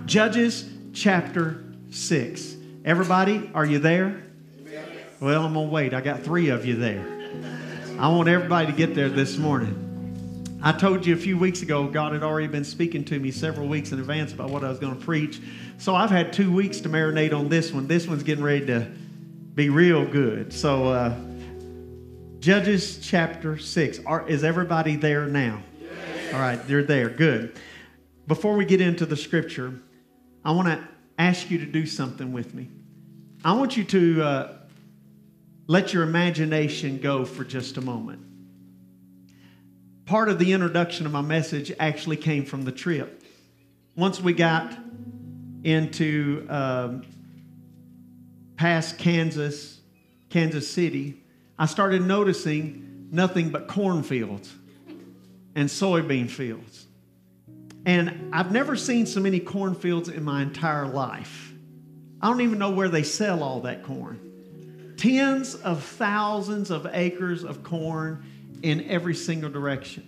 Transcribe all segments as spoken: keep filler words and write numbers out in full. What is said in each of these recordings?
Judges chapter six. Everybody, are you there? Amen. Well, I'm going to wait. I got three of you there. I want everybody to get there this morning. I told you a few weeks ago, God had already been speaking to me several weeks in advance about what I was going to preach. So I've had two weeks to marinate on this one. This one's getting ready to be real good. So uh, Judges chapter six. Are, is everybody there now? Yes. All right, they're there. Good. Before we get into the scripture, I want to ask you to do something with me. I want you to uh, let your imagination go for just a moment. Part of the introduction of my message actually came from the trip. Once we got into um, past Kansas, Kansas City, I started noticing nothing but cornfields and soybean fields. And I've never seen so many cornfields in my entire life. I don't even know where they sell all that corn. Tens of thousands of acres of corn in every single direction.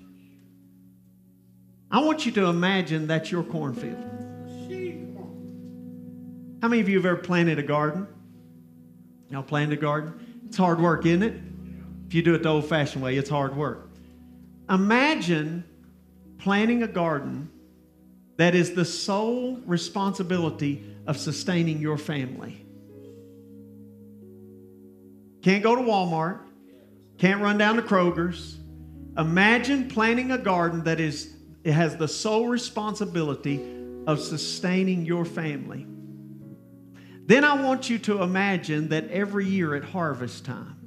I want you to imagine that's your cornfield. How many of you have ever planted a garden? Y'all planted a garden? It's hard work, isn't it? If you do it the old-fashioned way, it's hard work. Imagine planting a garden that is the sole responsibility of sustaining your family. Can't go to Walmart. Can't run down to Kroger's. Imagine planting a garden that is, it has the sole responsibility of sustaining your family. Then I want you to imagine that every year at harvest time,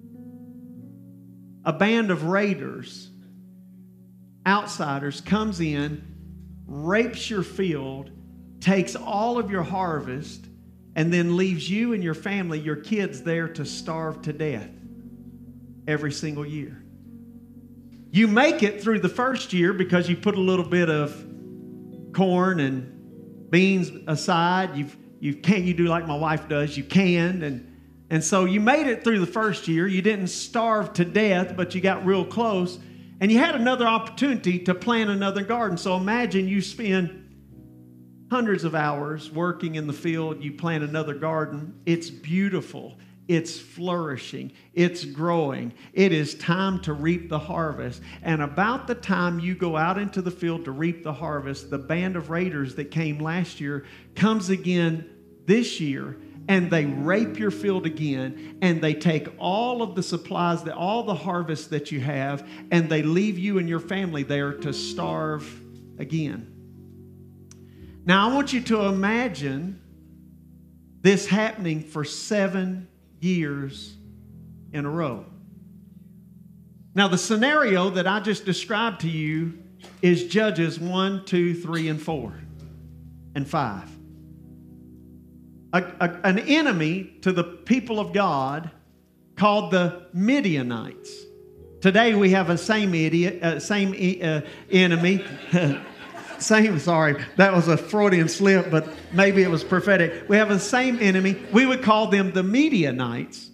a band of raiders, outsiders, comes in, rapes your field, takes all of your harvest, and then leaves you and your family, your kids there to starve to death. Every single year. You make it through the first year because you put a little bit of corn and beans aside. You've, you can't, you do like my wife does. You canned. And, and so you made it through the first year. You didn't starve to death, but you got real close. And you had another opportunity to plant another garden. So imagine you spend hundreds of hours working in the field. You plant another garden. It's beautiful. It's flourishing. It's growing. It is time to reap the harvest. And about the time you go out into the field to reap the harvest, the band of raiders that came last year comes again this year, and they rape your field again, and they take all of the supplies, that all the harvest that you have, and they leave you and your family there to starve again. Now, I want you to imagine this happening for seven years in a row. Now, the scenario that I just described to you is Judges one, two, three, and four, and five. A, a, an enemy to the people of God called the Midianites. Today we have a same idiot, uh, same uh, enemy. Same, sorry, that was a Freudian slip, but maybe it was prophetic. We have the same enemy. We would call them the Midianites.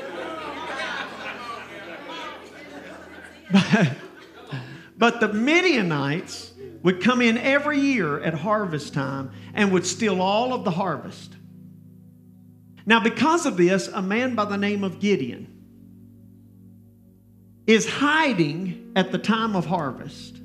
But, but the Midianites would come in every year at harvest time and would steal all of the harvest. Now, because of this, a man by the name of Gideon is hiding at the time of harvest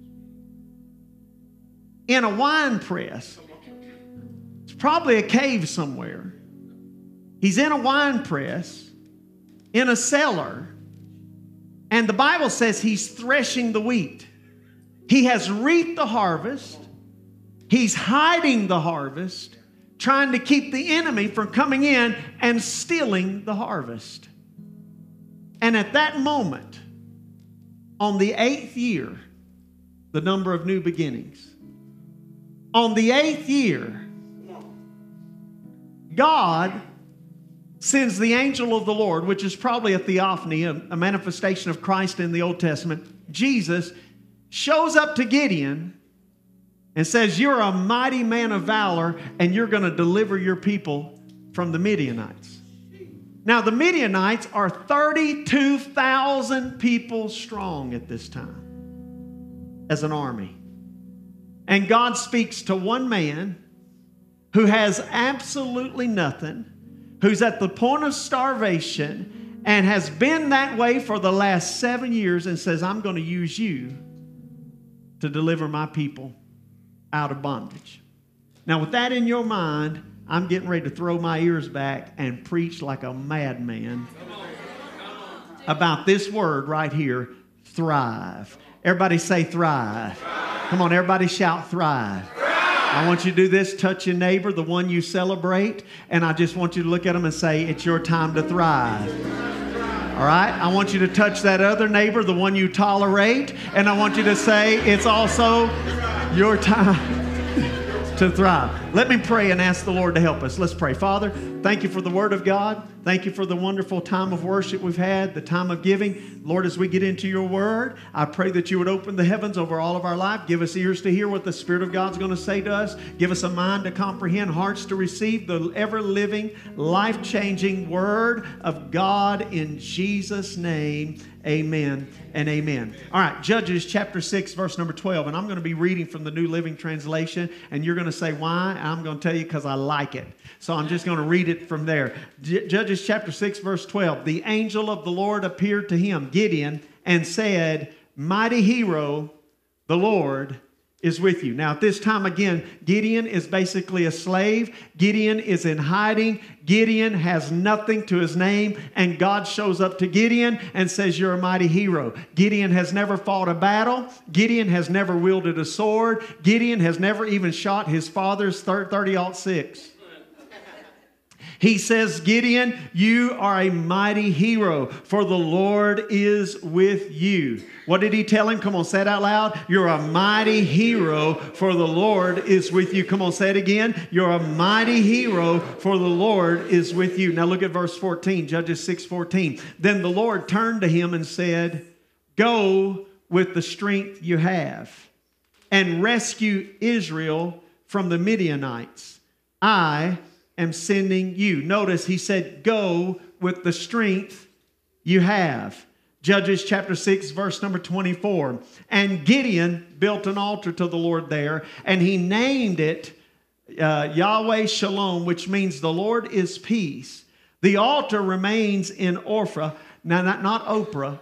in a wine press. It's probably a cave somewhere. He's in a wine press, in a cellar, and the Bible says he's threshing the wheat. He has reaped the harvest. He's hiding the harvest, trying to keep the enemy from coming in and stealing the harvest. And at that moment, on the eighth year, the number of new beginnings, on the eighth year, God sends the angel of the Lord, which is probably a theophany, a, a manifestation of Christ in the Old Testament. Jesus shows up to Gideon and says, "You're a mighty man of valor, and you're going to deliver your people from the Midianites." Now, the Midianites are thirty-two thousand people strong at this time as an army. And God speaks to one man who has absolutely nothing, who's at the point of starvation and has been that way for the last seven years and says, I'm going to use you to deliver my people out of bondage. Now, with that in your mind, I'm getting ready to throw my ears back and preach like a madman about this word right here, thrive. Everybody say thrive. Thrive. Come on, everybody shout thrive. Thrive. I want you to do this. Touch your neighbor, the one you celebrate, and I just want you to look at them and say, it's your time to thrive. All right? I want you to touch that other neighbor, the one you tolerate, and I want you to say, it's also your time to thrive. Let me pray and ask the Lord to help us. Let's pray. Father, thank you for the word of God. Thank you for the wonderful time of worship we've had, the time of giving. Lord, as we get into your word, I pray that you would open the heavens over all of our life. Give us ears to hear what the Spirit of God's going to say to us. Give us a mind to comprehend, hearts to receive the ever-living, life-changing word of God in Jesus' name. Amen and amen. All right, Judges chapter six, verse number twelve. And I'm going to be reading from the New Living Translation. And you're going to say, why? And I'm going to tell you because I like it. So I'm just going to read it from there. J- Judges chapter six, verse twelve. The angel of the Lord appeared to him, Gideon, and said, mighty hero, the Lord is with you. Now, at this time, again, Gideon is basically a slave. Gideon is in hiding. Gideon has nothing to his name, and God shows up to Gideon and says, you're a mighty hero. Gideon has never fought a battle. Gideon has never wielded a sword. Gideon has never even shot his father's thirty aught six. He says, Gideon, you are a mighty hero, for the Lord is with you. What did he tell him? Come on, say it out loud. You're a mighty hero, for the Lord is with you. Come on, say it again. You're a mighty hero, for the Lord is with you. Now look at verse fourteen, Judges six fourteen. Then the Lord turned to him and said, go with the strength you have and rescue Israel from the Midianites. I am sending you. Notice he said, go with the strength you have. Judges chapter six, verse number twenty-four. And Gideon built an altar to the Lord there, and he named it uh, Yahweh Shalom, which means the Lord is peace. The altar remains in Ophrah. Now, not, not Oprah.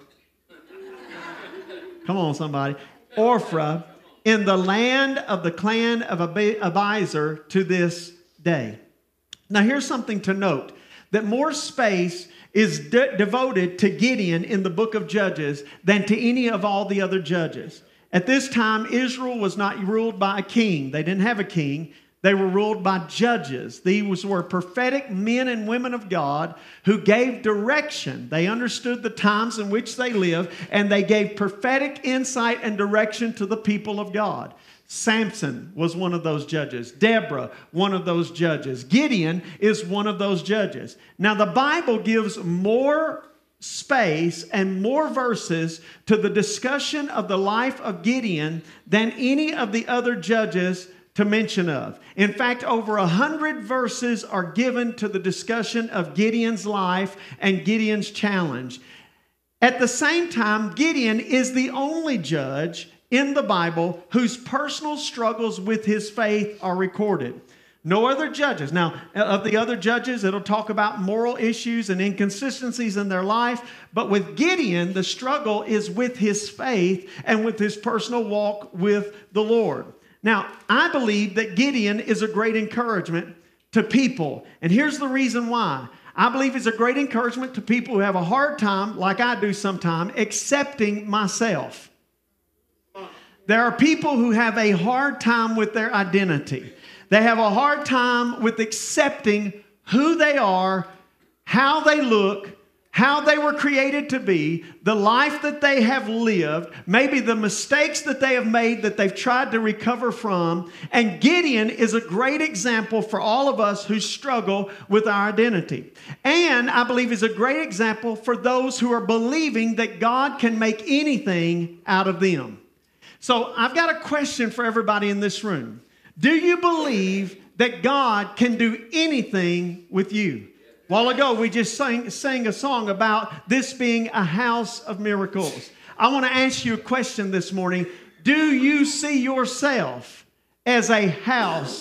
Come on, somebody. Ophrah, in the land of the clan of Abiezer to this day. Now, here's something to note, that more space is de- devoted to Gideon in the book of Judges than to any of all the other judges. At this time, Israel was not ruled by a king. They didn't have a king. They were ruled by judges. These were prophetic men and women of God who gave direction. They understood the times in which they lived, and they gave prophetic insight and direction to the people of God. Samson was one of those judges. Deborah, one of those judges. Gideon is one of those judges. Now, the Bible gives more space and more verses to the discussion of the life of Gideon than any of the other judges to mention of. In fact, over a hundred verses are given to the discussion of Gideon's life and Gideon's challenge. At the same time, Gideon is the only judge in the Bible whose personal struggles with his faith are recorded. No other judges. Now, of the other judges, it'll talk about moral issues and inconsistencies in their life. But with Gideon, the struggle is with his faith and with his personal walk with the Lord. Now, I believe that Gideon is a great encouragement to people. And here's the reason why. I believe it's a great encouragement to people who have a hard time, like I do sometimes, accepting myself. There are people who have a hard time with their identity. They have a hard time with accepting who they are, how they look, how they were created to be, the life that they have lived, maybe the mistakes that they have made that they've tried to recover from. And Gideon is a great example for all of us who struggle with our identity. And I believe is a great example for those who are believing that God can make anything out of them. So I've got a question for everybody in this room. Do you believe that God can do anything with you? A while ago, we just sang, sang a song about this being a house of miracles. I want to ask you a question this morning. Do you see yourself as a house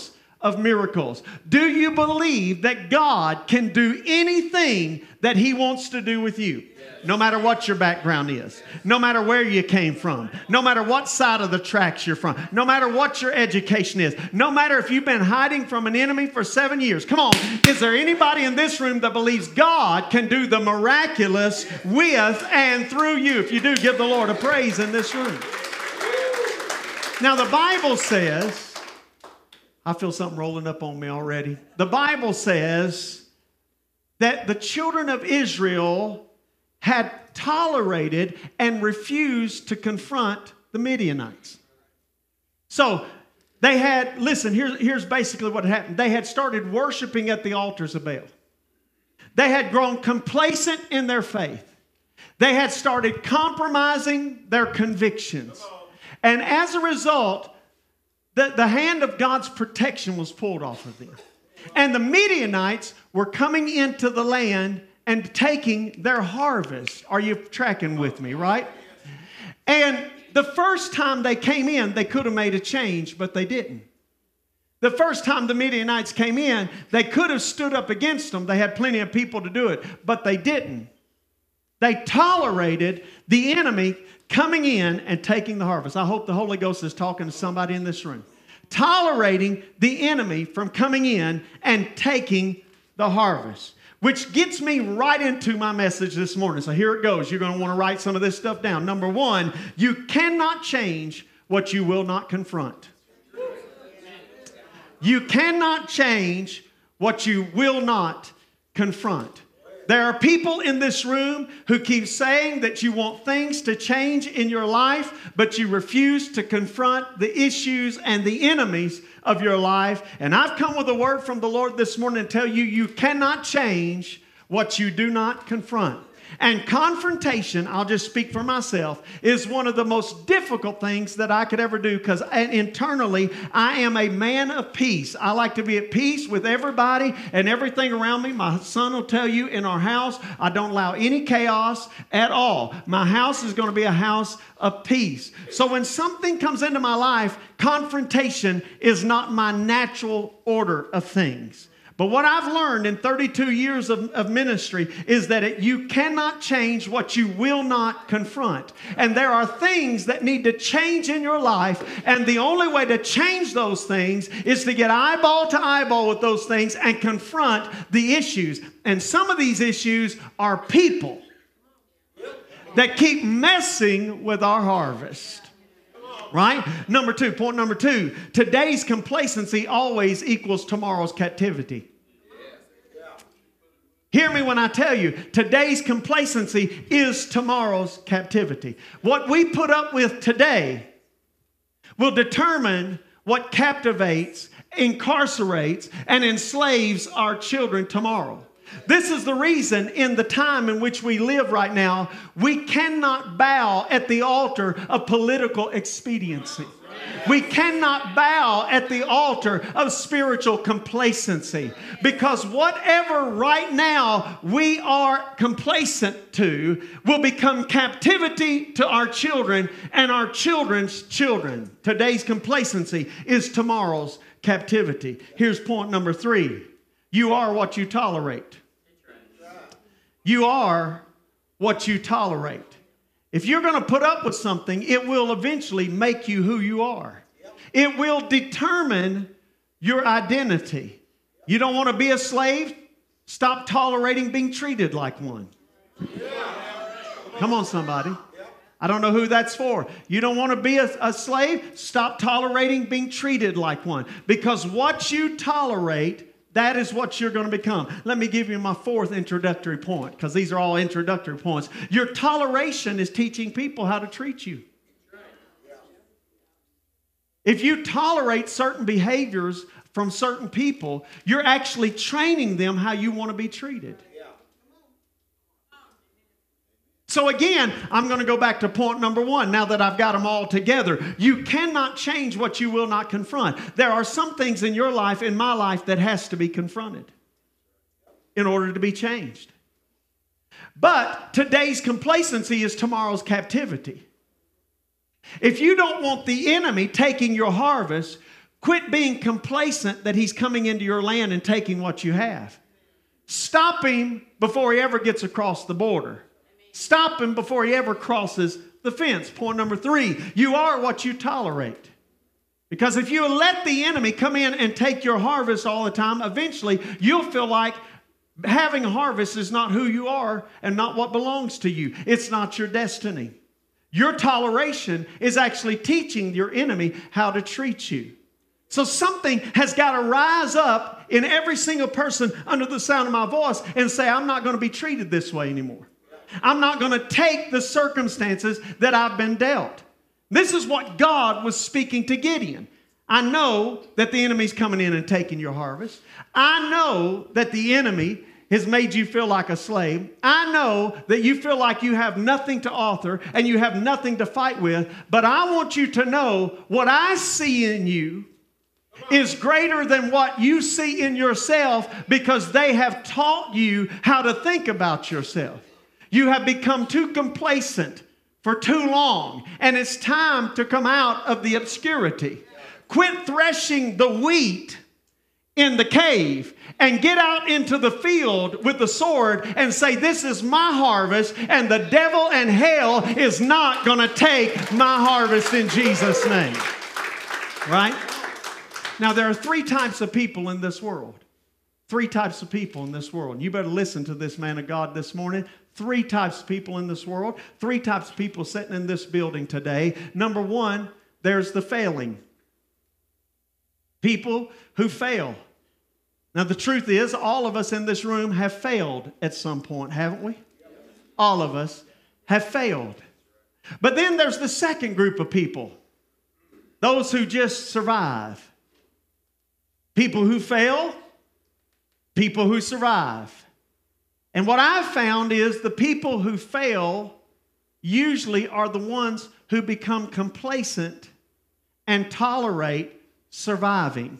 of miracles? Do you believe that God can do anything that He wants to do with you? No matter what your background is, no matter where you came from, no matter what side of the tracks you're from, no matter what your education is, no matter if you've been hiding from an enemy for seven years. Come on, is there anybody in this room that believes God can do the miraculous with and through you? If you do, give the Lord a praise in this room. Now the Bible says, I feel something rolling up on me already. The Bible says that the children of Israel had tolerated and refused to confront the Midianites. So they had, listen, here's, here's basically what happened. They had started worshiping at the altars of Baal. They had grown complacent in their faith. They had started compromising their convictions. And as a result, the, the hand of God's protection was pulled off of them. And the Midianites were coming into the land and taking their harvest. Are you tracking with me, right? And the first time they came in, they could have made a change, but they didn't. The first time the Midianites came in, they could have stood up against them. They had plenty of people to do it, but they didn't. They tolerated the enemy coming in and taking the harvest. I hope the Holy Ghost is talking to somebody in this room. Tolerating the enemy from coming in and taking the harvest. Which gets me right into my message this morning. So here it goes. You're going to want to write some of this stuff down. Number one, you cannot change what you will not confront. You cannot change what you will not confront. There are people in this room who keep saying that you want things to change in your life, but you refuse to confront the issues and the enemies of your life. And I've come with a word from the Lord this morning to tell you, you cannot change what you do not confront. And confrontation, I'll just speak for myself, is one of the most difficult things that I could ever do, because internally I am a man of peace. I like to be at peace with everybody and everything around me. My son will tell you, in our house, I don't allow any chaos at all. My house is going to be a house of peace. So when something comes into my life, confrontation is not my natural order of things. But what I've learned in thirty-two years of, of ministry is that it, you cannot change what you will not confront. And there are things that need to change in your life. And the only way to change those things is to get eyeball to eyeball with those things and confront the issues. And some of these issues are people that keep messing with our harvest. Right? Number two, point number two, today's complacency always equals tomorrow's captivity. Hear me when I tell you, today's complacency is tomorrow's captivity. What we put up with today will determine what captivates, incarcerates, and enslaves our children tomorrow. This is the reason in the time in which we live right now, we cannot bow at the altar of political expediency. We cannot bow at the altar of spiritual complacency, because whatever right now we are complacent to will become captivity to our children and our children's children. Today's complacency is tomorrow's captivity. Here's point number three. You are what you tolerate. You are what you tolerate. If you're going to put up with something, it will eventually make you who you are. It will determine your identity. You don't want to be a slave? Stop tolerating being treated like one. Come on, somebody. I don't know who that's for. You don't want to be a, a slave? Stop tolerating being treated like one. Because what you tolerate, that is what you're going to become. Let me give you my fourth introductory point, because these are all introductory points. Your toleration is teaching people how to treat you. If you tolerate certain behaviors from certain people, you're actually training them how you want to be treated. So again, I'm going to go back to point number one, now that I've got them all together. You cannot change what you will not confront. There are some things in your life, in my life, that has to be confronted in order to be changed. But today's complacency is tomorrow's captivity. If you don't want the enemy taking your harvest, Quit being complacent that he's coming into your land and taking what you have. Stop him before he ever gets across the border. Stop him before he ever crosses the fence. Point number three, you are what you tolerate. Because if you let the enemy come in and take your harvest all the time, eventually you'll feel like having a harvest is not who you are and not what belongs to you. It's not your destiny. Your toleration is actually teaching your enemy how to treat you. So something has got to rise up in every single person under the sound of my voice and say, I'm not going to be treated this way anymore. I'm not going to take the circumstances that I've been dealt. This is what God was speaking to Gideon. I know that the enemy's coming in and taking your harvest. I know that the enemy has made you feel like a slave. I know that you feel like you have nothing to offer and you have nothing to fight with. But I want you to know what I see in you is greater than what you see in yourself, because they have taught you how to think about yourself. You have become too complacent for too long, and it's time to come out of the obscurity. Quit threshing the wheat in the cave and get out into the field with the sword and say, this is my harvest, and the devil and hell is not going to take my harvest in Jesus' name. Right? Now, there are three types of people in this world. Three types of people in this world. You better listen to this man of God this morning. Three types of people in this world. Three types of people sitting in this building today. Number one, there's the failing. People who fail. Now, the truth is, all of us in this room have failed at some point, haven't we? All of us have failed. But then there's the second group of people. Those who just survive. People who fail, people who survive. And what I've found is the people who fail usually are the ones who become complacent and tolerate surviving.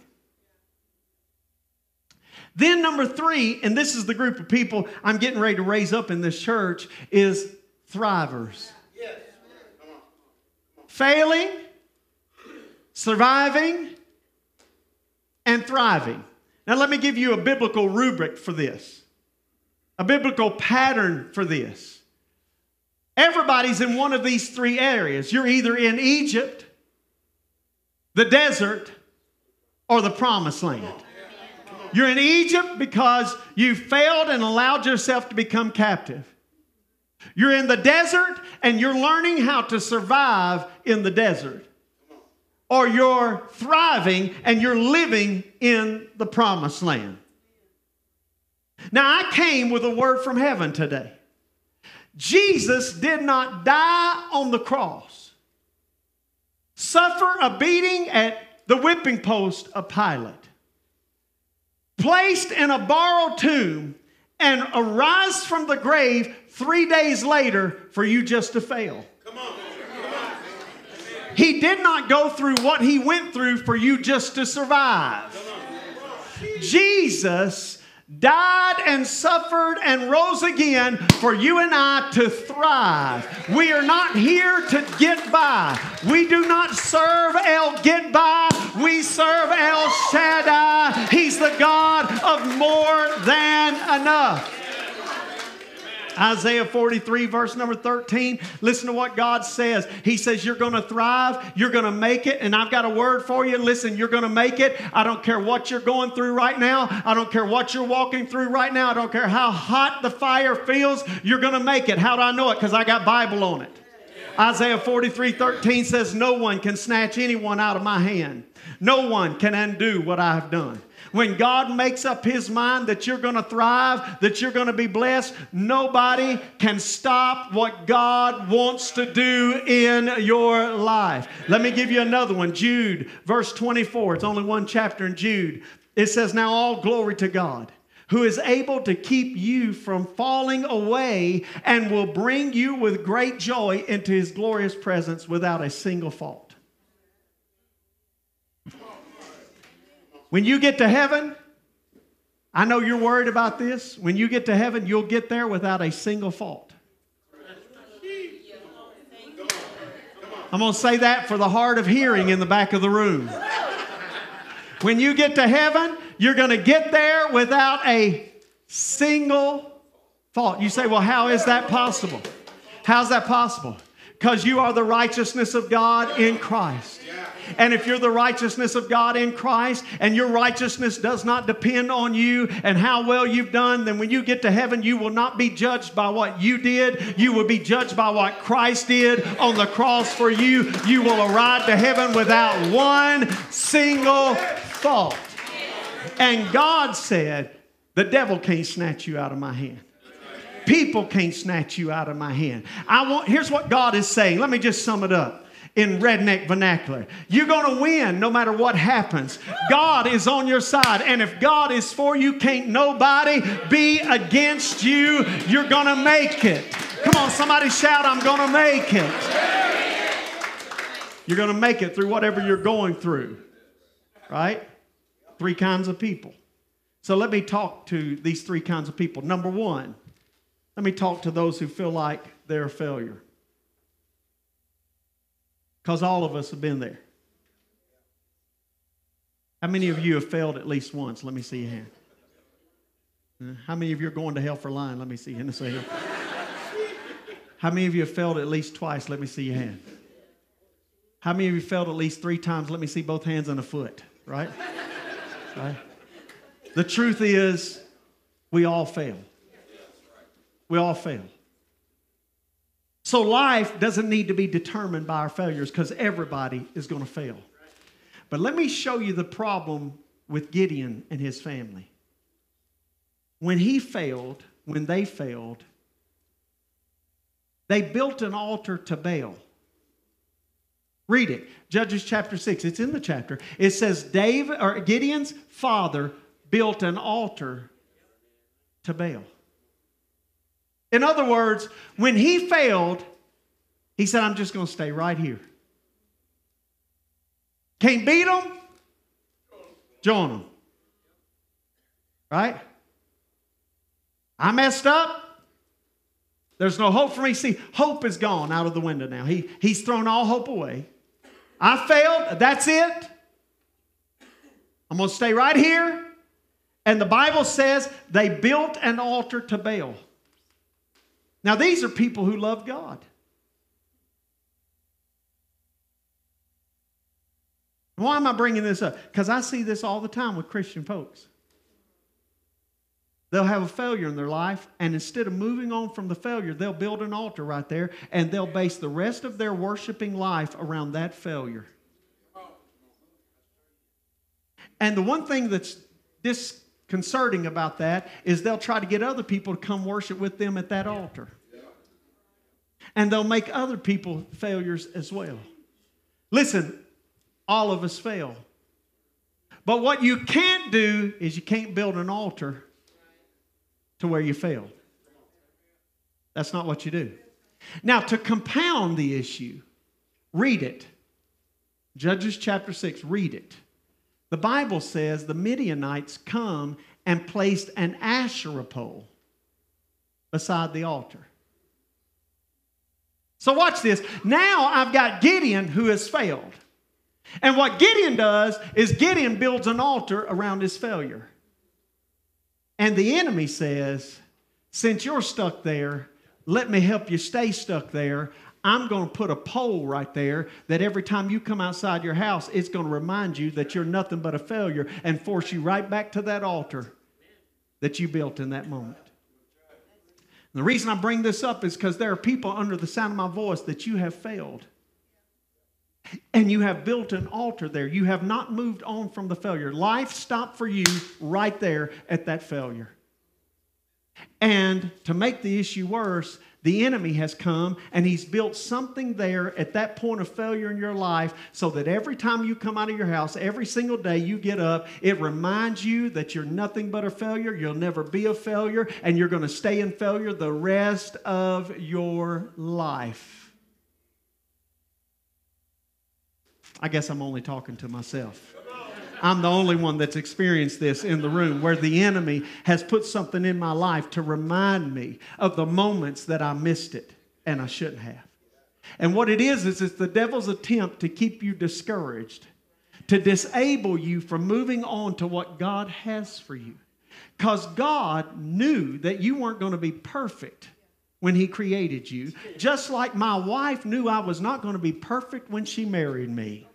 Then number three, and this is the group of people I'm getting ready to raise up in this church, is thrivers. Yes. Failing, surviving, and thriving. Now let me give you a biblical rubric for this. A biblical pattern for this. Everybody's in one of these three areas. You're either in Egypt, the desert, or the promised land. You're in Egypt because you failed and allowed yourself to become captive. You're in the desert and you're learning how to survive in the desert. Or you're thriving and you're living in the promised land. Now, I came with a word from heaven today. Jesus did not die on the cross, suffer a beating at the whipping post of Pilate, placed in a borrowed tomb, and arise from the grave three days later for you just to fail. Come on. He did not go through what he went through for you just to survive. Jesus died and suffered and rose again for you and I to thrive. We are not here to get by. We do not serve El Get By. We serve El Shaddai. He's the God of more than enough. Isaiah forty-three, verse number thirteen. Listen to what God says. He says, you're going to thrive. You're going to make it. And I've got a word for you. Listen, you're going to make it. I don't care what you're going through right now. I don't care what you're walking through right now. I don't care how hot the fire feels. You're going to make it. How do I know it? Because I got Bible on it. Isaiah forty-three, thirteen says, no one can snatch anyone out of my hand. No one can undo what I have done. When God makes up his mind that you're going to thrive, that you're going to be blessed, nobody can stop what God wants to do in your life. Let me give you another one. Jude, verse twenty-four. It's only one chapter in Jude. It says, now all glory to God, who is able to keep you from falling away and will bring you with great joy into his glorious presence without a single fault. When you get to heaven, I know you're worried about this. When you get to heaven, you'll get there without a single fault. I'm going to say that for the hard of hearing in the back of the room. When you get to heaven, you're going to get there without a single fault. You say, well, how is that possible? How's that possible? Because you are the righteousness of God in Christ. And if you're the righteousness of God in Christ and your righteousness does not depend on you and how well you've done, then when you get to heaven, you will not be judged by what you did. You will be judged by what Christ did on the cross for you. You will arrive to heaven without one single fault. And God said, the devil can't snatch you out of my hand. People can't snatch you out of my hand. I want, here's what God is saying. Let me just sum it up. In redneck vernacular, you're going to win no matter what happens. God is on your side. And if God is for you, can't nobody be against you. You're going to make it. Come on, somebody shout, I'm going to make it. You're going to make it through whatever you're going through. Right? Three kinds of people. So let me talk to these three kinds of people. Number one, let me talk to those who feel like they're a failure. Because all of us have been there. How many of you have failed at least once? Let me see your hand. How many of you are going to hell for lying? Let me see your hand. How many of you have failed at least twice? Let me see your hand. How many of you failed at least three times? Let me see both hands and a foot. Right? Right? The truth is, we all fail. We all fail. So life doesn't need to be determined by our failures because everybody is going to fail. But let me show you the problem with Gideon and his family. When he failed, when they failed, they built an altar to Baal. Read it. Judges chapter six. It's in the chapter. It says David or Gideon's father built an altar to Baal. In other words, when he failed, he said, I'm just going to stay right here. Can't beat them? Join them. Right? I messed up. There's no hope for me. See, hope is gone out of the window now. He, he's thrown all hope away. I failed. That's it. I'm going to stay right here. And the Bible says they built an altar to Baal. Now, these are people who love God. Why am I bringing this up? Because I see this all the time with Christian folks. They'll have a failure in their life, and instead of moving on from the failure, they'll build an altar right there, and they'll base the rest of their worshiping life around that failure. And the one thing that's disconcerting about that is they'll try to get other people to come worship with them at that altar. And they'll make other people failures as well. Listen, all of us fail. But what you can't do is you can't build an altar to where you failed. That's not what you do. Now, to compound the issue, read it. Judges chapter six, read it. The Bible says the Midianites come and placed an Asherah pole beside the altar. So watch this. Now I've got Gideon who has failed. And what Gideon does is Gideon builds an altar around his failure. And the enemy says, since you're stuck there, let me help you stay stuck there. I'm going to put a pole right there that every time you come outside your house, it's going to remind you that you're nothing but a failure and force you right back to that altar that you built in that moment. And the reason I bring this up is because there are people under the sound of my voice that you have failed. And you have built an altar there. You have not moved on from the failure. Life stopped for you right there at that failure. And to make the issue worse, the enemy has come and he's built something there at that point of failure in your life so that every time you come out of your house, every single day you get up, it reminds you that you're nothing but a failure. You'll never be a failure, and you're going to stay in failure the rest of your life. I guess I'm only talking to myself. I'm the only one that's experienced this in the room, where the enemy has put something in my life to remind me of the moments that I missed it and I shouldn't have. And what it is, is it's the devil's attempt to keep you discouraged, to disable you from moving on to what God has for you. Because God knew that you weren't going to be perfect when He created you. Just like my wife knew I was not going to be perfect when she married me.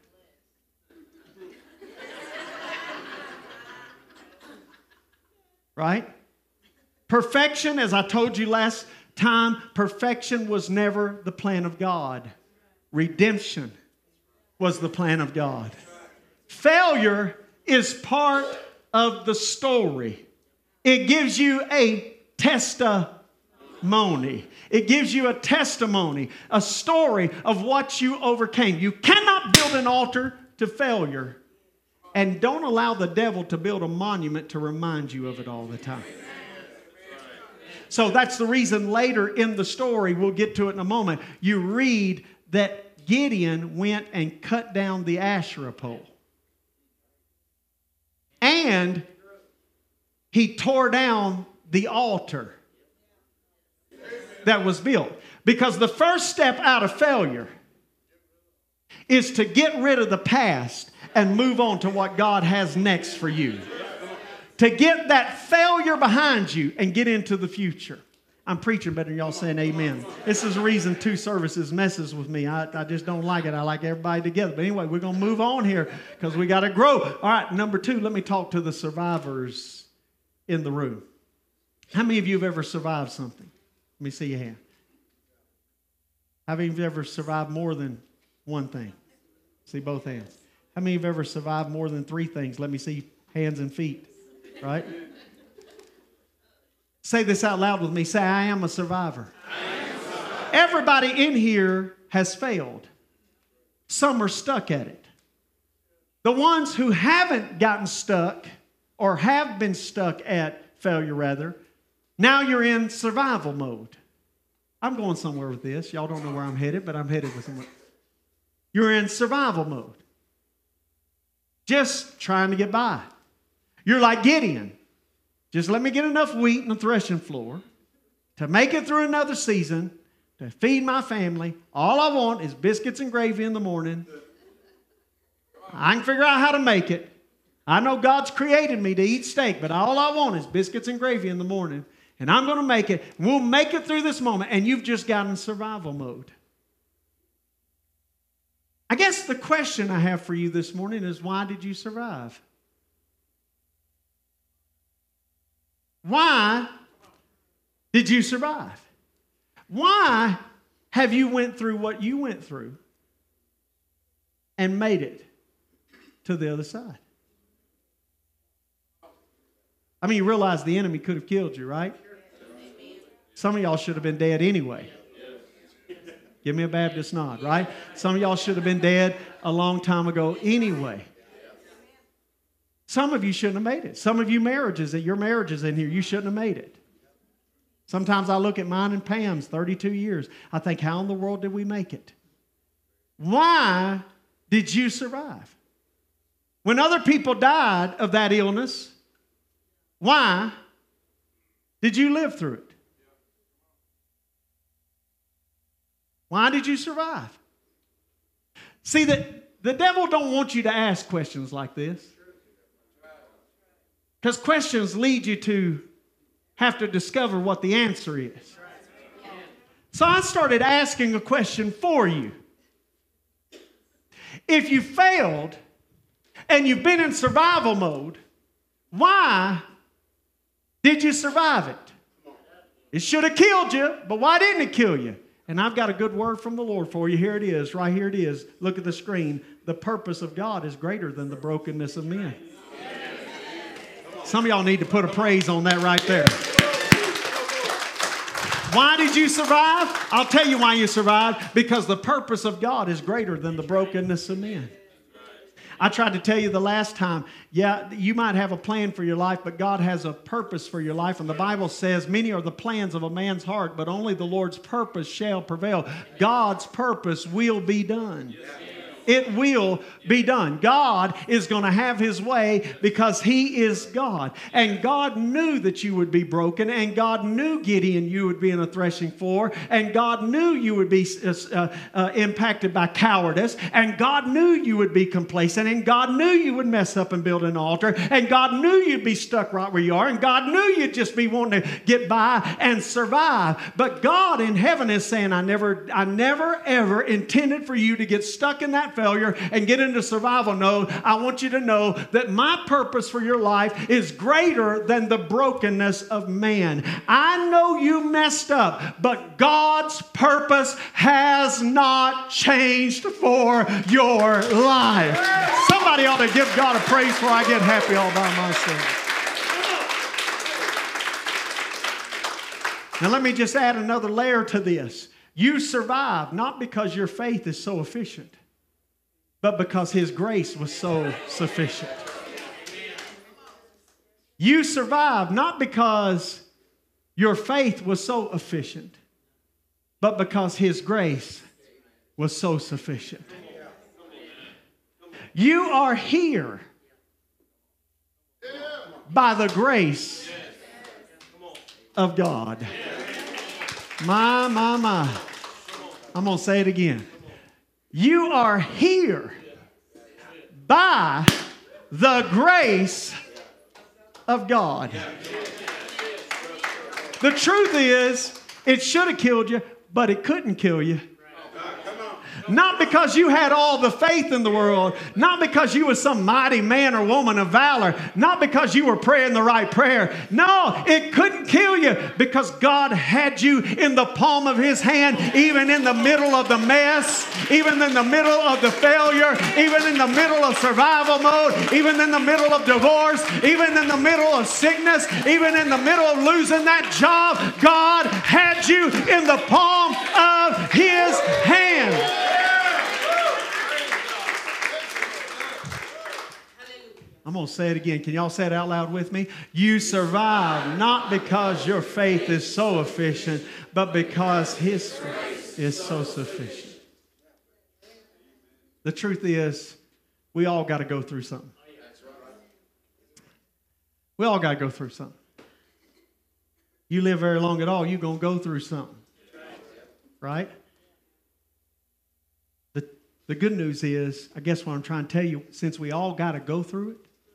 Right? Perfection, as I told you last time, perfection was never the plan of God. Redemption was the plan of God. Failure is part of the story. It gives you a testimony. It gives you a testimony, a story of what you overcame. You cannot build an altar to failure, and don't allow the devil to build a monument to remind you of it all the time. So that's the reason later in the story, we'll get to it in a moment, you read that Gideon went and cut down the Asherah pole. And he tore down the altar that was built. Because the first step out of failure is to get rid of the past and move on to what God has next for you. To get that failure behind you and get into the future. I'm preaching better than y'all saying amen. This is the reason two services messes with me. I, I just don't like it. I like everybody together. But anyway, we're going to move on here because we got to grow. All right, number two, let me talk to the survivors in the room. How many of you have ever survived something? Let me see your hand. How many of you have ever survived more than one thing? See both hands. How many of you have ever survived more than three things? Let me see hands and feet. Right? Say this out loud with me. Say, I am a survivor. I am a survivor. Everybody in here has failed. Some are stuck at it. The ones who haven't gotten stuck or have been stuck at failure rather, now you're in survival mode. I'm going somewhere with this. Y'all don't know where I'm headed, but I'm headed with somewhere. You're in survival mode. Just trying to get by. You're like Gideon. Just let me get enough wheat in the threshing floor to make it through another season, to feed my family. All I want is biscuits and gravy in the morning. I can figure out how to make it. I know God's created me to eat steak, but all I want is biscuits and gravy in the morning. And I'm going to make it. We'll make it through this moment. And you've just got in survival mode. I guess the question I have for you this morning is, why did you survive? Why did you survive? Why have you went through what you went through and made it to the other side? I mean, you realize the enemy could have killed you, right? Some of y'all should have been dead anyway. Give me a Baptist nod, right? Some of y'all should have been dead a long time ago anyway. Some of you shouldn't have made it. Some of you marriages, that your marriages in here, you shouldn't have made it. Sometimes I look at mine and Pam's, thirty-two years. I think, how in the world did we make it? Why did you survive? When other people died of that illness, why did you live through it? Why did you survive? See, that the devil don't want you to ask questions like this. Because questions lead you to have to discover what the answer is. So I started asking a question for you. If you failed and you've been in survival mode, why did you survive it? It should have killed you, but why didn't it kill you? And I've got a good word from the Lord for you. Here it is. Right here it is. Look at the screen. The purpose of God is greater than the brokenness of men. Some of y'all need to put a praise on that right there. Why did you survive? I'll tell you why you survived. Because the purpose of God is greater than the brokenness of men. I tried to tell you the last time, yeah, you might have a plan for your life, but God has a purpose for your life. And the Bible says, many are the plans of a man's heart, but only the Lord's purpose shall prevail. God's purpose will be done it will be done. God is going to have His way because He is God. And God knew that you would be broken, and God knew, Gideon, you would be in a threshing floor, and God knew you would be uh, uh, impacted by cowardice, and God knew you would be complacent, and God knew you would mess up and build an altar, and God knew you'd be stuck right where you are, and God knew you'd just be wanting to get by and survive. But God in heaven is saying, I never, I never ever intended for you to get stuck in that failure and get into survival mode. I want you to know that my purpose for your life is greater than the brokenness of man. I know you messed up, but God's purpose has not changed for your life. Somebody ought to give God a praise before I get happy all by myself. Now let me just add another layer to this. You survive not because your faith is so efficient, but because His grace was so sufficient. You survive not because your faith was so efficient, but because His grace was so sufficient. You are here by the grace of God. My, my, my. I'm going to say it again. You are here by the grace of God. The truth is, it should have killed you, but it couldn't kill you. Not because you had all the faith in the world. Not because you were some mighty man or woman of valor. Not because you were praying the right prayer. No, it couldn't kill you because God had you in the palm of His hand, even in the middle of the mess, even in the middle of the failure, even in the middle of survival mode, even in the middle of divorce, even in the middle of sickness, even in the middle of losing that job. God had you in the palm of His hand. I'm going to say it again. Can y'all say it out loud with me? You survive not because your faith is so efficient, but because His faith is so sufficient. The truth is, we all got to go through something. We all got to go through something. You live very long at all, you're going to go through something. Right? The, the good news is, I guess what I'm trying to tell you, since we all got to go through it,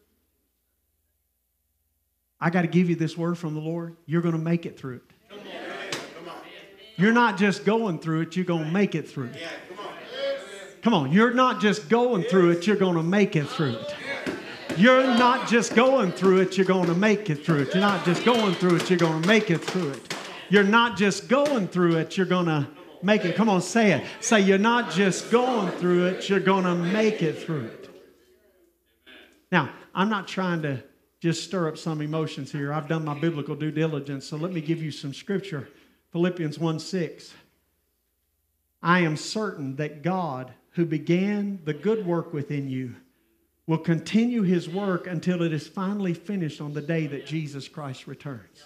I got to give you this word from the Lord. You're going to make it through it. You're not just going through it, you're going to make it through it. Come on, you're not just going through it, you're going to make it through it. You're not just going through it, you're going to make it through it. You're not just going through it, you're going to make it through it. You're not just going through it, you're going to make it. Come on, say it. Say, you're not just going through it, you're going to make it through it. Now, I'm not trying to just stir up some emotions here. I've done my biblical due diligence, so let me give you some scripture. Philippians one six. I am certain that God, who began the good work within you, will continue His work until it is finally finished on the day that Jesus Christ returns.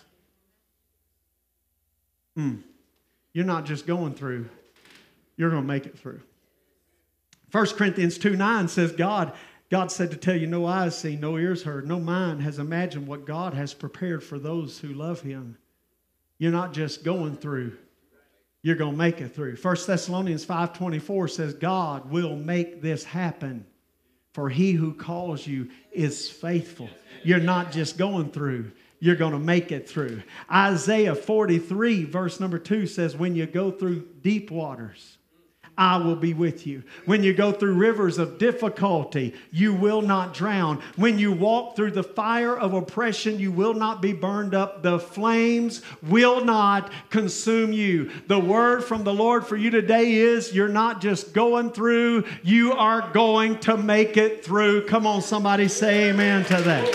Mm. You're not just going through, you're going to make it through. First Corinthians two nine says, God God said to tell you, no eyes seen, no ears heard, no mind has imagined what God has prepared for those who love Him. You're not just going through, you're going to make it through. First Thessalonians five twenty-four says, God will make this happen, for He who calls you is faithful. You're not just going through, you're going to make it through. Isaiah forty-three verse number two says, when you go through deep waters, I will be with you. When you go through rivers of difficulty, you will not drown. When you walk through the fire of oppression, you will not be burned up. The flames will not consume you. The word from the Lord for you today is, you're not just going through, you are going to make it through. Come on, somebody say amen to that.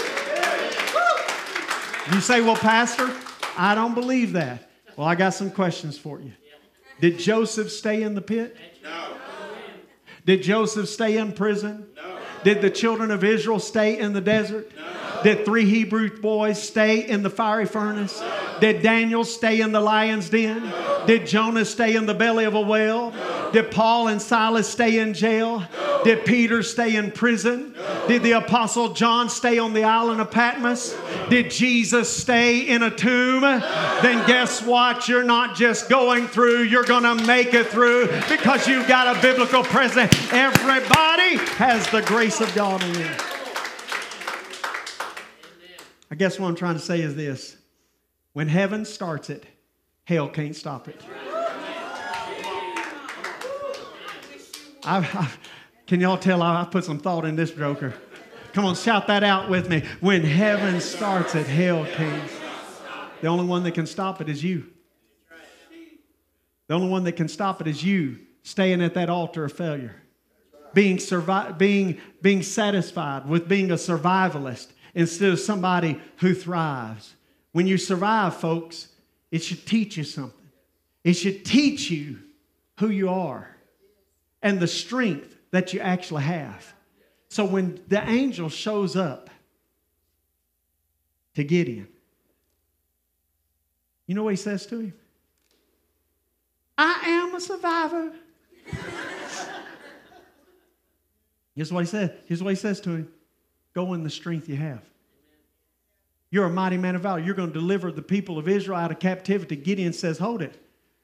You say, well, Pastor, I don't believe that. Well, I got some questions for you. Did Joseph stay in the pit? No. Did Joseph stay in prison? No. Did the children of Israel stay in the desert? No. Did three Hebrew boys stay in the fiery furnace? No. Did Daniel stay in the lion's den? No. Did Jonah stay in the belly of a whale? No. Did Paul and Silas stay in jail? No. Did Peter stay in prison? Did the Apostle John stay on the island of Patmos? Did Jesus stay in a tomb? Then guess what? You're not just going through, you're going to make it through because you've got a biblical president. Everybody has the grace of God in them. I guess what I'm trying to say is this. When heaven starts it, hell can't stop it. I've, I've, can y'all tell I've put some thought in this joker? Come on, shout that out with me. When heaven starts it, hell can't. The only one that can stop it is you. The only one that can stop it is you staying at that altar of failure. Being, survi- being, being satisfied with being a survivalist instead of somebody who thrives. When you survive, folks, it should teach you something. It should teach you who you are and the strength that you actually have. So when the angel shows up to Gideon, you know what he says to him? I am a survivor. Here's what he said. Here's what he says to him. Go in the strength you have. You're a mighty man of valor. You're going to deliver the people of Israel out of captivity. Gideon says, hold it.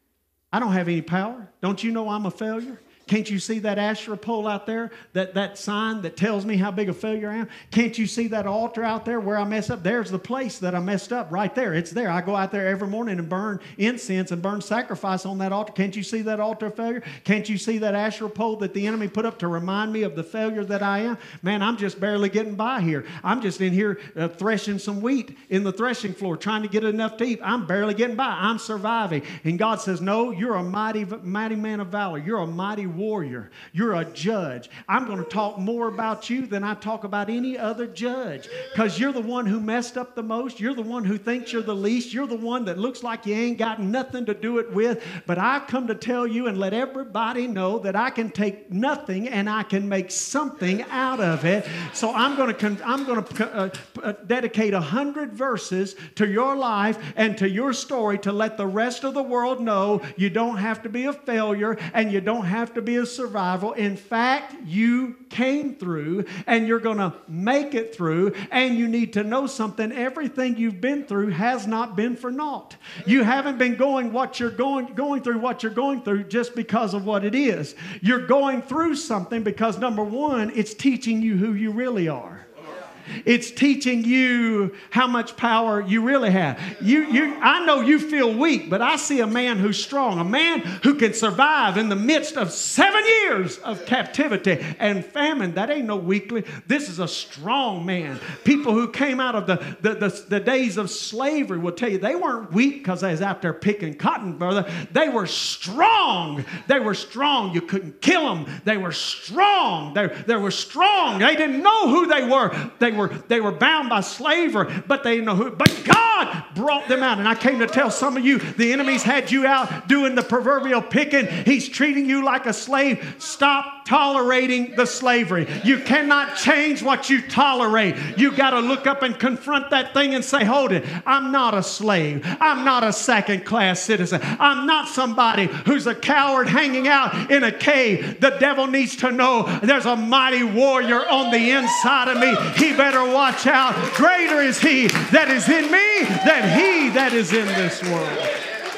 I don't have any power. Don't you know I'm a failure? Can't you see that Asherah pole out there? That, that sign that tells me how big a failure I am? Can't you see that altar out there where I mess up? There's the place that I messed up right there. It's there. I go out there every morning and burn incense and burn sacrifice on that altar. Can't you see that altar of failure? Can't you see that Asherah pole that the enemy put up to remind me of the failure that I am? Man, I'm just barely getting by here. I'm just in here uh, threshing some wheat in the threshing floor, trying to get enough to eat. I'm barely getting by. I'm surviving. And God says, no, you're a mighty, mighty man of valor. You're a mighty warrior. You're a judge. I'm going to talk more about you than I talk about any other judge because you're the one who messed up the most. You're the one who thinks you're the least. You're the one that looks like you ain't got nothing to do it with. But I come to tell you and let everybody know that I can take nothing and I can make something out of it. So I'm going to I'm going to uh, uh, dedicate a hundred verses to your life and to your story to let the rest of the world know you don't have to be a failure and you don't have to be a survivor. In fact, you came through and you're going to make it through. And you need to know something. Everything you've been through has not been for naught. You haven't been going what you're going, going through what you're going through just because of what it is. You're going through something because, number one, it's teaching you who you really are. It's teaching you how much power you really have. You, you, I know you feel weak, but I see a man who's strong, a man who can survive in the midst of seven years of captivity and famine. That ain't no weakling. This is a strong man. People who came out of the, the, the, the days of slavery will tell you they weren't weak because they was out there picking cotton, brother. They were strong. They were strong. You couldn't kill them. They were strong. They, they were strong. They didn't know who they were. They were Were, they were bound by slavery, but they didn't know who. But God brought them out. And I came to tell some of you, the enemy's had you out doing the proverbial picking. He's treating you like a slave. Stop tolerating the slavery. You cannot change what you tolerate. You got to look up and confront that thing and say, hold it. I'm not a slave. I'm not a second-class citizen. I'm not somebody who's a coward hanging out in a cave. The devil needs to know there's a mighty warrior on the inside of me. He better Better watch out. Greater is he that is in me than he that is in this world.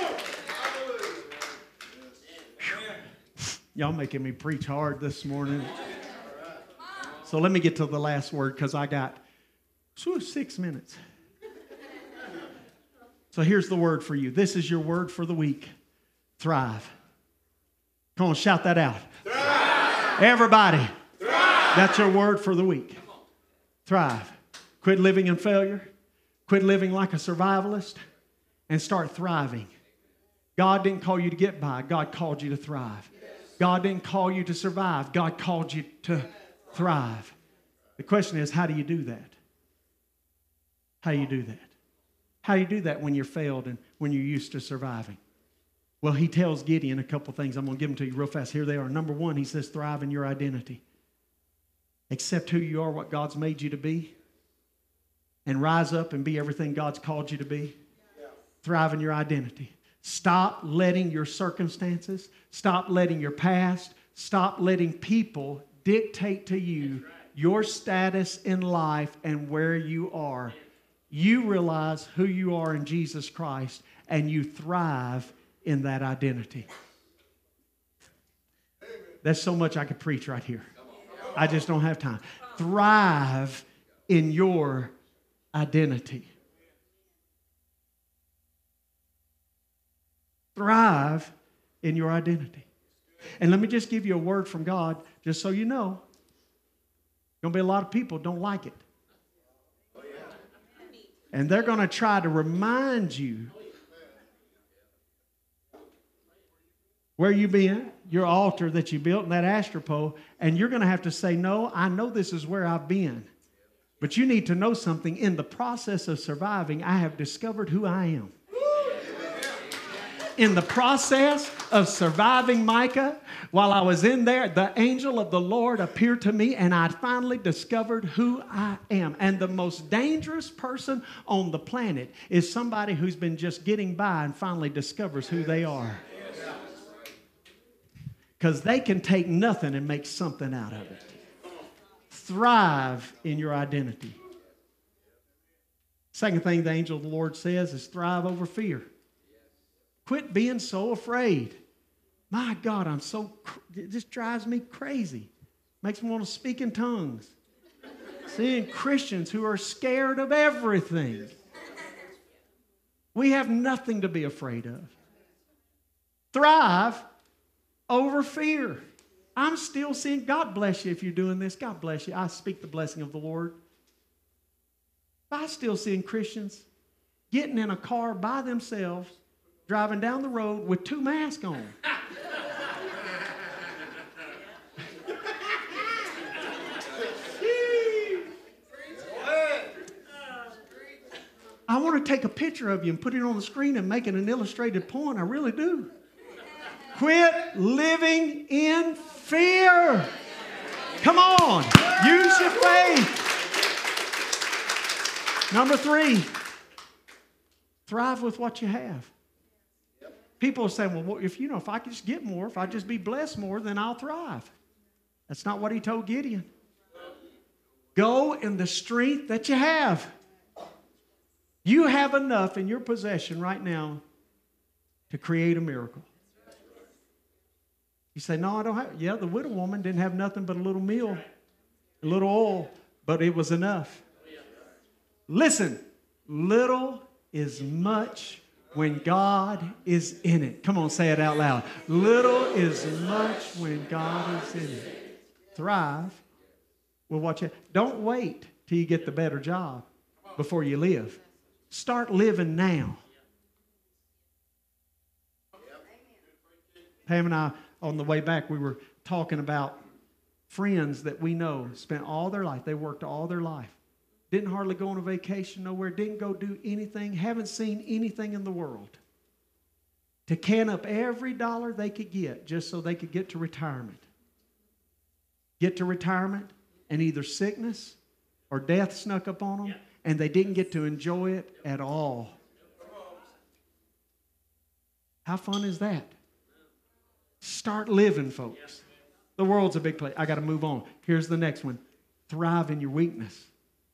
Y'all making me preach hard this morning. So let me get to the last word because I got whew, six minutes. So here's the word for you. This is your word for the week. Thrive. Come on, shout that out. Thrive. Everybody. Thrive. That's your word for the week. Thrive. Quit living in failure. Quit living like a survivalist and start thriving. God didn't call you to get by. God called you to thrive. God didn't call you to survive. God called you to thrive. The question is, how do you do that? How do you do that? How do you do that when you're failed and when you're used to surviving? Well, he tells Gideon a couple things. I'm going to give them to you real fast. Here they are. Number one, he says, thrive in your identity. Accept who you are, what God's made you to be, and rise up and be everything God's called you to be. Yeah. Thrive in your identity. Stop letting your circumstances, stop letting your past, stop letting people dictate to you your status in life and where you are. You realize who you are in Jesus Christ, and you thrive in that identity. There's so much I could preach right here. I just don't have time. Thrive in your identity. Thrive in your identity. And let me just give you a word from God, just so you know. Going to be a lot of people don't like it. And they're going to try to remind you where you been, your altar that you built in that astropole, and you're going to have to say, no, I know this is where I've been. But you need to know something. In the process of surviving, I have discovered who I am. In the process of surviving, Micah, while I was in there, the angel of the Lord appeared to me, and I finally discovered who I am. And the most dangerous person on the planet is somebody who's been just getting by and finally discovers who they are. Because they can take nothing and make something out of it. Thrive in your identity. Second thing the angel of the Lord says is thrive over fear. Quit being so afraid. My God, I'm so, it just drives me crazy. Makes me want to speak in tongues. Seeing Christians who are scared of everything. We have nothing to be afraid of. Thrive over fear. I'm still seeing, God bless you if you're doing this. God bless you. I speak the blessing of the Lord. I'm still seeing Christians getting in a car by themselves, driving down the road with two masks on. I want to take a picture of you and put it on the screen and make it an illustrated point. I really do. Quit living in fear. Come on. Use your faith. Number three, thrive with what you have. People are saying, well, if you know, if I could just get more, if I just be blessed more, then I'll thrive. That's not what he told Gideon. Go in the strength that you have. You have enough in your possession right now to create a miracle. You say, no, I don't have. Yeah, the widow woman didn't have nothing but a little meal, a little oil, but it was enough. Listen, little is much when God is in it. Come on, say it out loud. Little is much when God is in it. Thrive with what you. Don't wait till you get the better job before you live. Start living now. Pam and I, on the way back, we were talking about friends that we know spent all their life. They worked all their life. Didn't hardly go on a vacation nowhere. Didn't go do anything. Haven't seen anything in the world. To can up every dollar they could get just so they could get to retirement. Get to retirement and either sickness or death snuck up on them. And they didn't get to enjoy it at all. How fun is that? Start living, folks. The world's a big place. I got to move on. Here's the next one. Thrive in your weakness.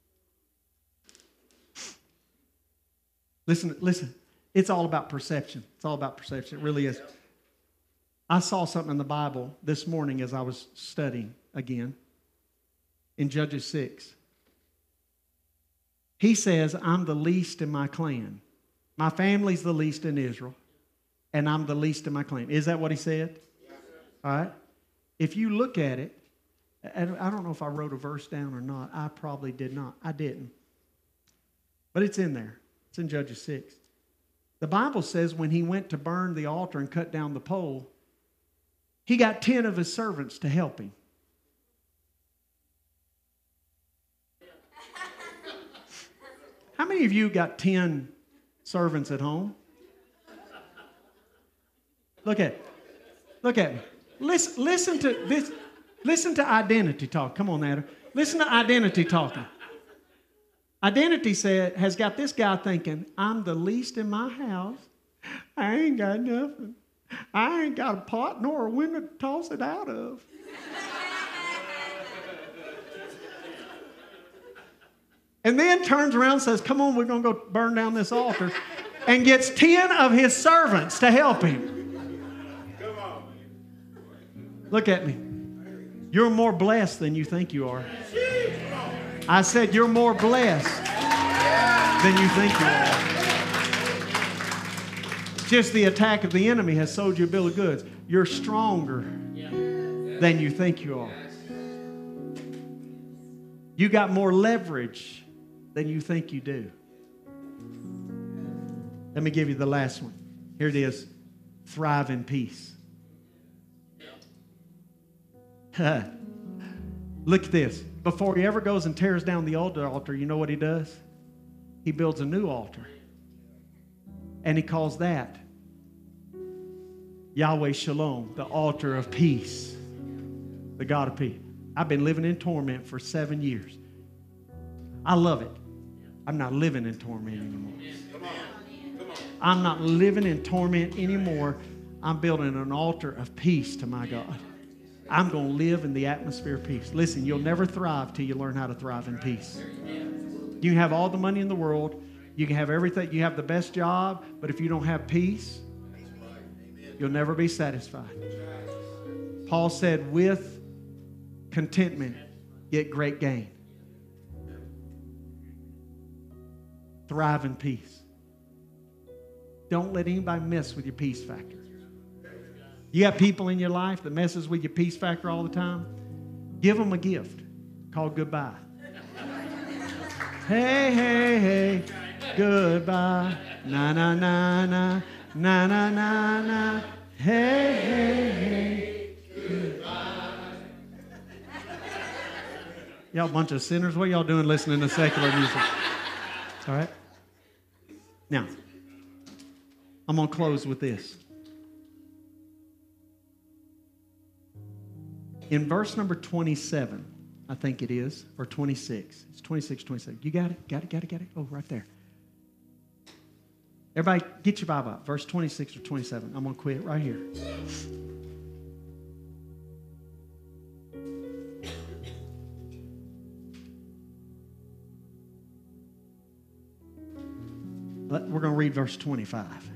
Listen, listen. It's all about perception. It's all about perception. It really is. I saw something in the Bible this morning as I was studying again in Judges six. He says, I'm the least in my clan. My family's the least in Israel, and I'm the least in my clan. Is that what he said? Yes, all right. If you look at it, and I don't know if I wrote a verse down or not. I probably did not. I didn't. But it's in there. It's in Judges six. The Bible says when he went to burn the altar and cut down the pole, he got ten of his servants to help him. How many of you got ten servants at home? Look at, look at me. Listen, listen to this. Listen to identity talk. Come on, Adam. Listen to identity talking. Identity said has got this guy thinking, I'm the least in my house. I ain't got nothing. I ain't got a pot nor a window to toss it out of. And then turns around and says, come on, we're going to go burn down this altar. And gets ten of his servants to help him. Look at me. You're more blessed than you think you are. I said you're more blessed than you think you are. Just the attack of the enemy has sold you a bill of goods. You're stronger than you think you are. You got more leverage than you think you do. Let me give you the last one. Here it is. Thrive in peace. Look at this. Before he ever goes and tears down the old altar, you know what he does? He builds a new altar. And he calls that Yahweh Shalom, the altar of peace, the God of peace. I've been living in torment for seven years. I love it. I'm not living in torment anymore. I'm not living in torment anymore. I'm building an altar of peace to my God. I'm going to live in the atmosphere of peace. Listen, you'll never thrive till you learn how to thrive in peace. You can have all the money in the world. You can have everything. You have the best job. But if you don't have peace, you'll never be satisfied. Paul said, with contentment, get great gain. Thrive in peace. Don't let anybody mess with your peace factor. You got people in your life that messes with your peace factor all the time. Give them a gift called goodbye. Hey, hey, hey, goodbye. Na, na, na, na, na, na, na, na. Hey, hey, hey, goodbye. Y'all a bunch of sinners. What y'all doing listening to secular music? All right? Now, I'm going to close with this. In verse number twenty-seven, I think it is, or twenty-six. It's twenty-six, twenty-seven. You got it? Got it, got it, got it? Oh, right there. Everybody, get your Bible out. Verse twenty-six or twenty-seven. I'm going to quit right here. We're going to read verse twenty-five.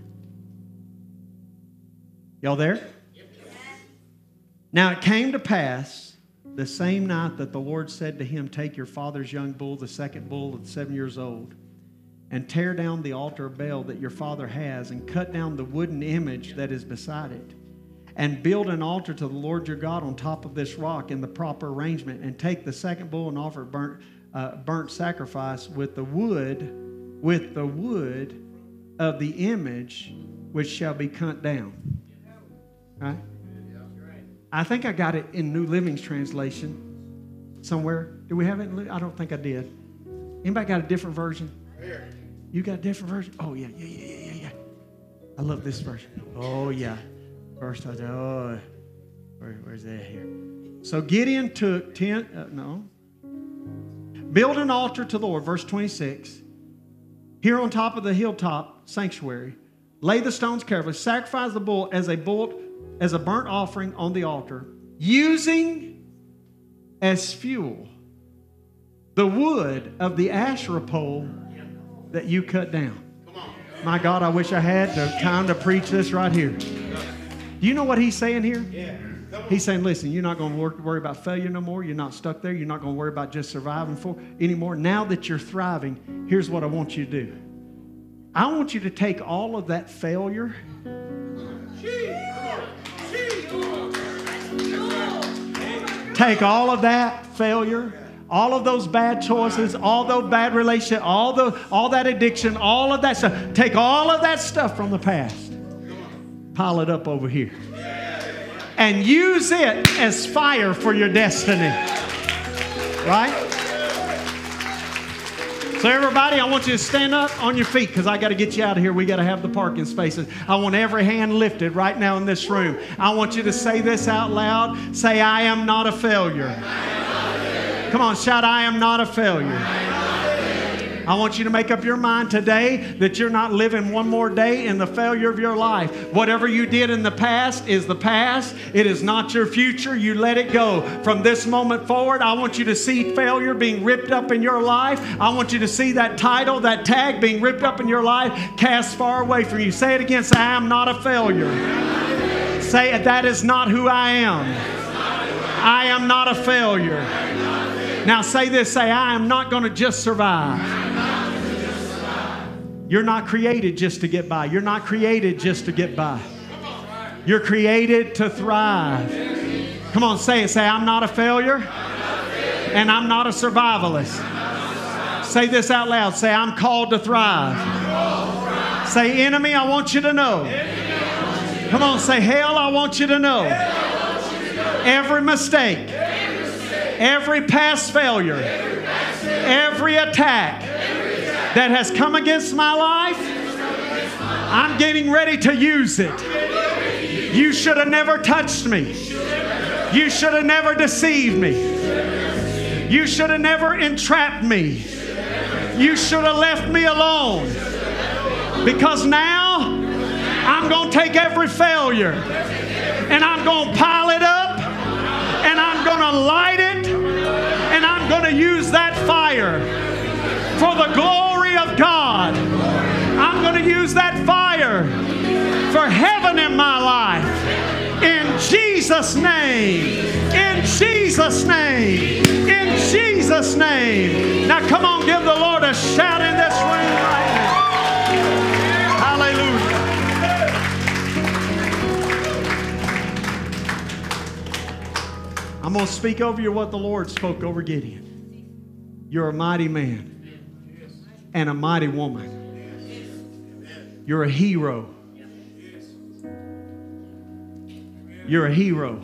Y'all there? Now it came to pass the same night that the Lord said to him, take your father's young bull, the second bull of seven years old, and tear down the altar of Baal that your father has, and cut down the wooden image that is beside it, and build an altar to the Lord your God on top of this rock in the proper arrangement, and take the second bull and offer burnt, uh, burnt sacrifice with the wood, with the wood of the image which shall be cut down. Right? I think I got it in New Living Translation somewhere. Do we have it? In, I don't think I did. Anybody got a different version? You got a different version? Oh, yeah, yeah, yeah, yeah, yeah. I love this version. Oh, yeah. First, I said, oh, where, where's that here? So Gideon took ten, uh, no. Build an altar to the Lord, verse twenty-six. Here on top of the hilltop sanctuary, lay the stones carefully, sacrifice the bull as a bull, as a burnt offering on the altar, using as fuel the wood of the Asherah pole that you cut down. My God, I wish I had the time to preach this right here. Do you know what he's saying here? He's saying, listen, you're not going to worry about failure no more. You're not stuck there. You're not going to worry about just surviving for anymore. Now that you're thriving, here's what I want you to do. I want you to take all of that failure Take all of that failure, all of those bad choices, all those bad relationships, all the all that addiction, all of that stuff. Take all of that stuff from the past, pile it up over here, and use it as fire for your destiny. Right? So everybody, I want you to stand up on your feet because I got to get you out of here. We got to have the parking spaces. I want every hand lifted right now in this room. I want you to say this out loud. Say, I am not a failure. Come on, shout, I am not a failure. I want you to make up your mind today that you're not living one more day in the failure of your life. Whatever you did in the past is the past. It is not your future. You let it go. From this moment forward, I want you to see failure being ripped up in your life. I want you to see that title, that tag being ripped up in your life, cast far away from you. Say it again. Say, I am not a failure. Say it. That is not who I am. I am not a failure. Now say this. Say, I am not going to just survive. You're not created just to get by. You're not created just to get by. You're created to thrive. Come on, say it. Say, I'm not a failure. And I'm not a survivalist. Say this out loud. Say, I'm called to thrive. Say, enemy, I want you to know. Come on, say, hell, I want you to know. Every mistake, every past failure, every attack that has come against my life, I'm getting ready to use it. You should have never touched me. You should have never deceived me. You should have never entrapped me. You should have left me alone. Because now I'm going to take every failure and I'm going to pile it up and I'm going to light it and I'm going to use that fire for the glory of God. I'm going to use that fire for heaven in my life. In Jesus' name. In Jesus' name. In Jesus' name. Now come on, give the Lord a shout in this room right now. Hallelujah. I'm going to speak over you what the Lord spoke over Gideon. You're a mighty man and a mighty woman. You're a hero. You're a hero.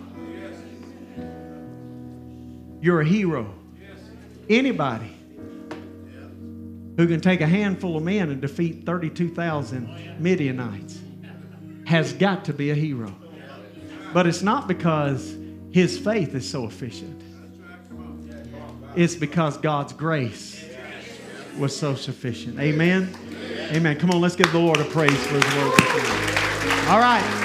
You're a hero. Anybody who can take a handful of men and defeat thirty-two thousand Midianites has got to be a hero. But it's not because his faith is so efficient. It's because God's grace was so sufficient. Amen? Amen. Come on, let's give the Lord a praise for His word. All right.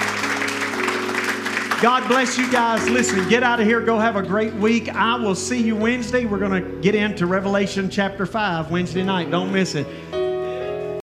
God bless you guys. Listen, get out of here. Go have a great week. I will see you Wednesday. We're going to get into Revelation chapter five Wednesday night. Don't miss it.